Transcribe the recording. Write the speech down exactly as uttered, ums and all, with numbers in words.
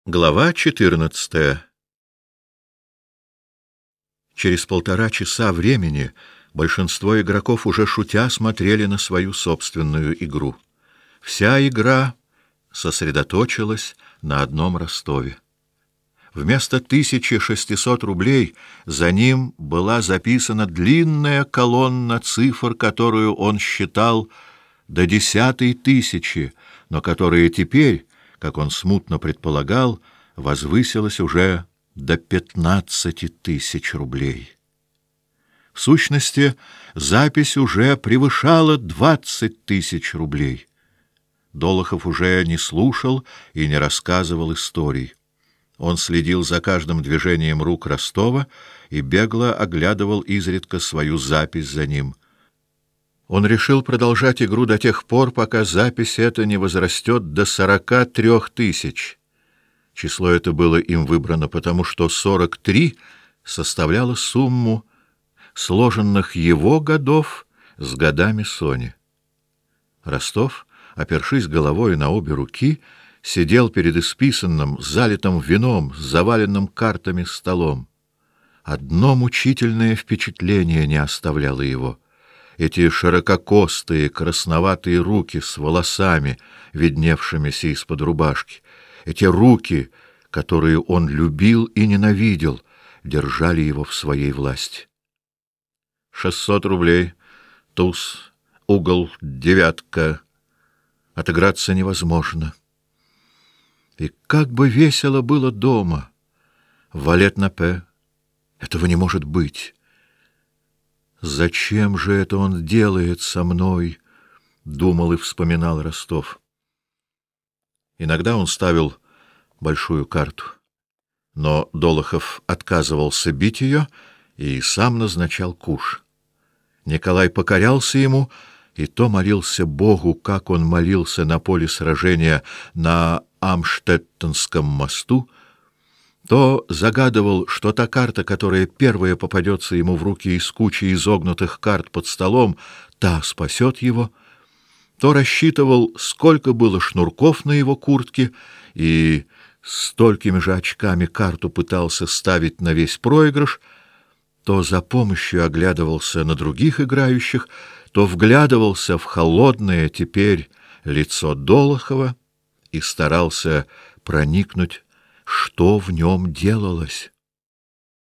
Глава четырнадцатая. Через полтора часа времени большинство игроков уже шутя смотрели на свою собственную игру. Вся игра сосредоточилась на одном Ростове. Вместо тысячи шестисот рублей за ним была записана длинная колонна цифр, которую он считал до десятой тысячи, но которая теперь, как он смутно предполагал, возвысилась уже до пятнадцати тысяч рублей. В сущности, запись уже превышала двадцать тысяч рублей. Долохов уже не слушал и не рассказывал историй. Он следил за каждым движением рук Ростова и бегло оглядывал изредка свою запись за ним. Он решил продолжать игру до тех пор, пока запись эта не возрастет до сорока трех тысяч. Число это было им выбрано потому, что сорок три составляло сумму сложенных его годов с годами Сони. Ростов, опершись головой на обе руки, сидел перед исписанным, залитым вином, заваленным картами столом. Одно мучительное впечатление не оставляло его. Эти ширококостые, красноватые руки с волосами, видневшимися из-под рубашки, эти руки, которые он любил и ненавидел, держали его в своей власти. Шестьсот рублей, туз, угол, девятка. Отыграться невозможно. И как бы весело было дома. Валет-на-пе. Этого не может быть. «Зачем же это он делает со мной?» — думал и вспоминал Ростов. Иногда он ставил большую карту, но Долохов отказывался бить ее и сам назначал куш. Николай покорялся ему и то молился Богу, как он молился на поле сражения на Амштеттенском мосту, то загадывал, что та карта, которая первая попадется ему в руки из кучи изогнутых карт под столом, та спасет его, то рассчитывал, сколько было шнурков на его куртке, и столькими же очками карту пытался ставить на весь проигрыш, то за помощью оглядывался на других играющих, то вглядывался в холодное теперь лицо Долохова и старался проникнуть, что в нем делалось.